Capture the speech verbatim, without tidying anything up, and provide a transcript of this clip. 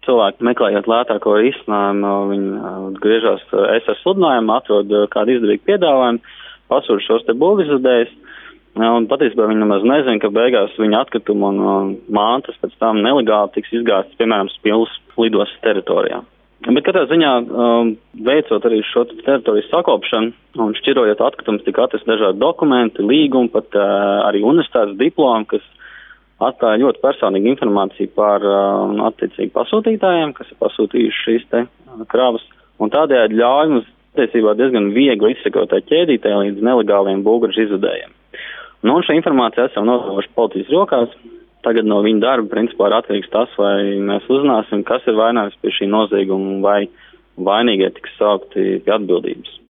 cilvēki meklējot lētāko risinājumu, viņi griežās es ar sludinājumu, atrod kādu izdevīgu piedāvājumu, pasūta šos te būvizudējus, un patiesībā viņi nemaz nezina, ka beigās viņa atkrituma un, un mantas pēc tam nelegāli tiks izgāstas, piemēram, Spilves lidostas teritorijā. Bet katrā ziņā veicot arī šo teritoriju sakopšanu un šķirojot atkritumus, tika atrast dažādi dokumenti, līgumi, pat arī universitātes diplomi, kas atklāja ļoti personīgu informāciju par attiecīgi pasūtītājiem, kas ir pasūtījuši šīs te kravas, un tādējādi ļauj mums attiecībā diezgan viegli izsekot tai ķēdītē līdz nelegāliem būvgražu izvedējiem. Nu, un šo informāciju esam nodevuši policijas rokās. Tagad no viņa darba principā ir atkarīgs tas, vai mēs uzzināsim, kas ir vainājums pie šī nozieguma, vai vainīgie tiks saukti pie atbildības.